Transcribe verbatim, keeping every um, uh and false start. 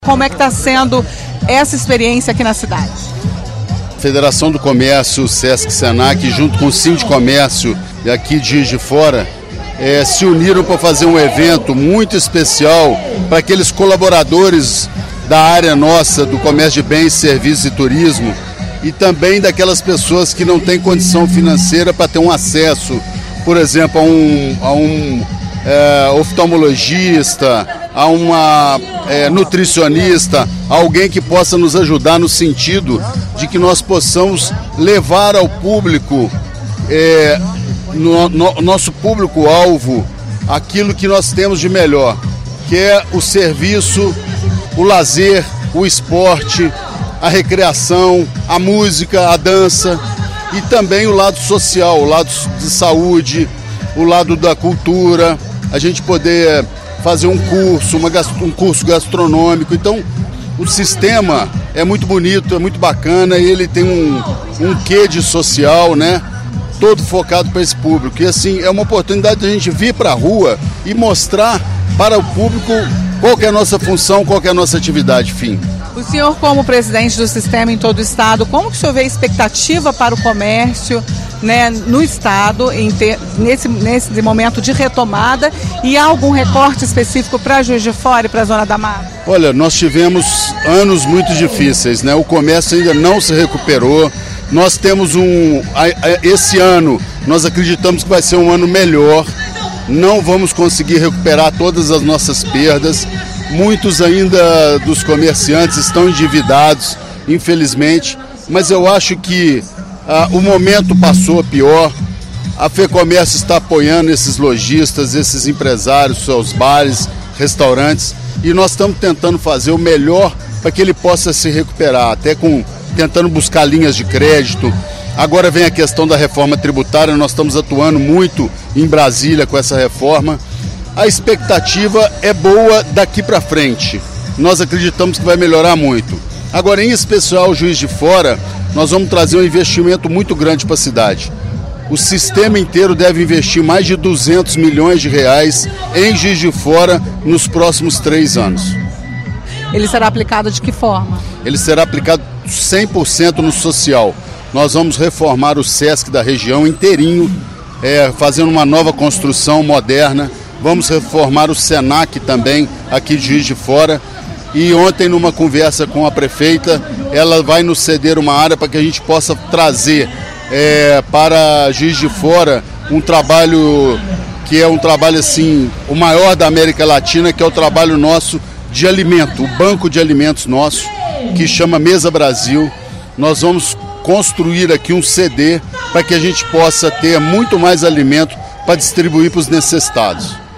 Como é que está sendo essa experiência aqui na cidade? Federação do Comércio, Sesc Senac, junto com o Sindicomércio aqui de Juiz de Fora, é, se uniram para fazer um evento muito especial para aqueles colaboradores da área nossa, do comércio de bens, serviços e turismo, e também daquelas pessoas que não têm condição financeira para ter um acesso, por exemplo, a um, a um é, oftalmologista, a uma é, nutricionista, alguém que possa nos ajudar no sentido de que nós possamos levar ao público, é, no, no nosso público-alvo, aquilo que nós temos de melhor, que é o serviço, o lazer, o esporte, a recreação, a música, a dança e também o lado social, o lado de saúde, o lado da cultura, a gente poder fazer um curso, uma, um curso gastronômico. Então, o sistema é muito bonito, é muito bacana e ele tem um, um quê de social, né? Todo focado para esse público. E assim, é uma oportunidade de a gente vir para a rua e mostrar para o público qual que é a nossa função, qual que é a nossa atividade, fim. O senhor, como presidente do sistema em todo o estado, como que o senhor vê a expectativa para o comércio, né, no estado, em ter, nesse, nesse momento de retomada, e há algum recorte específico para Juiz de Fora e para a Zona da Mata? Olha, nós tivemos anos muito difíceis, né? O comércio ainda não se recuperou. Nós temos um... Esse ano, nós acreditamos que vai ser um ano melhor. Não vamos conseguir recuperar todas as nossas perdas. Muitos ainda dos comerciantes estão endividados, infelizmente, mas eu acho que ah, o momento passou pior. A FEComércio está apoiando esses lojistas, esses empresários, seus bares, restaurantes, e nós estamos tentando fazer o melhor para que ele possa se recuperar, até com tentando buscar linhas de crédito. Agora vem a questão da reforma tributária, nós estamos atuando muito em Brasília com essa reforma. A expectativa é boa daqui para frente. Nós acreditamos que vai melhorar muito. Agora, em especial, Juiz de Fora, nós vamos trazer um investimento muito grande para a cidade. O sistema inteiro deve investir mais de duzentos milhões de reais em Juiz de Fora nos próximos três anos. Ele será aplicado de que forma? Ele será aplicado cem por cento no social. Nós vamos reformar o Sesc da região inteirinho, é, fazendo uma nova construção moderna. Vamos reformar o Senac também, aqui de Juiz de Fora. E ontem, numa conversa com a prefeita, ela vai nos ceder uma área para que a gente possa trazer é, para Juiz de Fora um trabalho que é um trabalho assim, o maior da América Latina, que é o trabalho nosso de alimento, o banco de alimentos nosso, que chama Mesa Brasil. Nós vamos construir aqui um C D para que a gente possa ter muito mais alimento para distribuir para os necessitados.